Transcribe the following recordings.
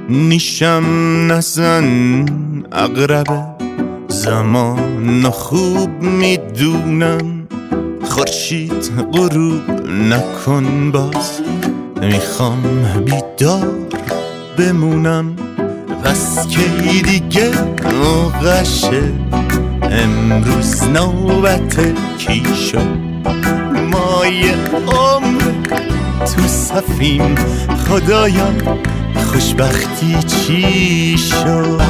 نیشم نزن اقربه، زمان خوب میدونم، خورشید غروب نکن باز، میخوام بیدار بمونم. پس کی دیگه موقعشه، امروز نوبت کی شد؟ ما یه عمر تو صفیم، خدایا خوشبختی چی شد؟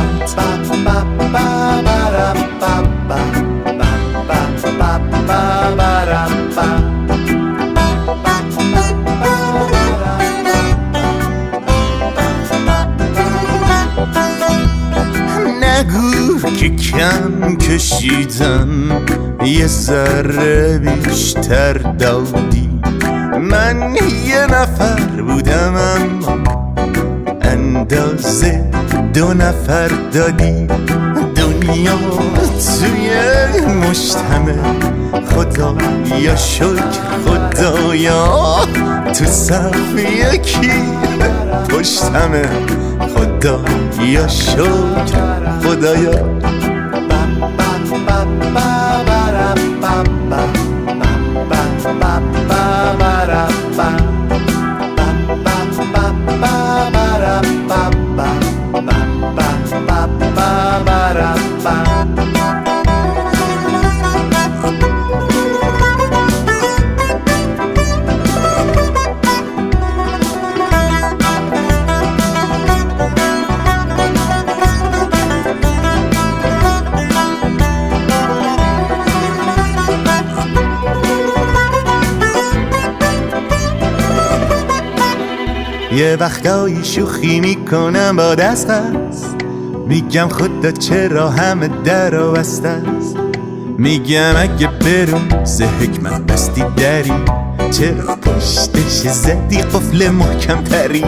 نگو که کم کشیدم، یه ذره بیشتر دادی. من یه نفر بودم اما اندازه 2 نفر دادی. دنیا توی مشتمه، خدایا شکر خدایا تو صف یکی پشتمه، خدایا شکر خدایا. یه وقتایی شوخی میکنم با دست هست، میگم خدا چرا همه درا بسته است. میگم اگه بروز حکمت بستی دری، چرا پشتش زدی قفل محکم تری؟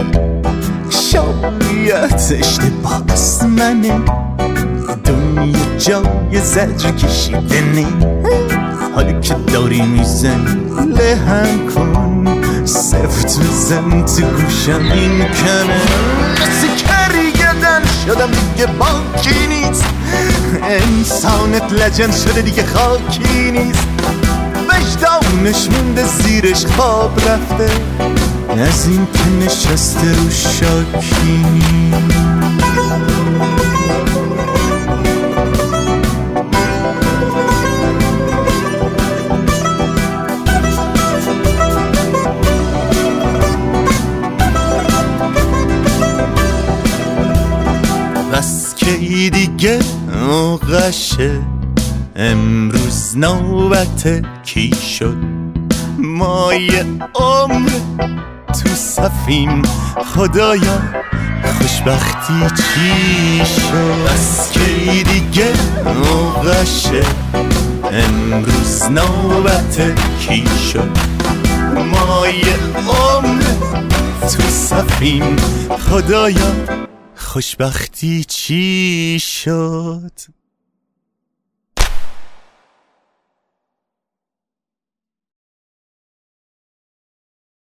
شاید اشتباه از منه، دنیا جای زجر کشیدنه. حالی که داری میزنی لهم کن، سفت بزن تو گوشم این کنه. مثل کریگدن شدم دیگه باکی نیست، انسانت لجن شده دیگه خاکی نیست. وجدانش مونده زیرش خواب رفته، از این که نشسته رو شاکی نیست. بس کی دیگه موقعشه، امروز نوبت کی شد؟ ما یه عمر تو صفیم، خدایا خوشبختی چی شد؟ بس کی دیگه موقعشه، امروز نوبت کی شد؟ ما یه عمر تو صفیم، خدایا خوشبختی چی شد؟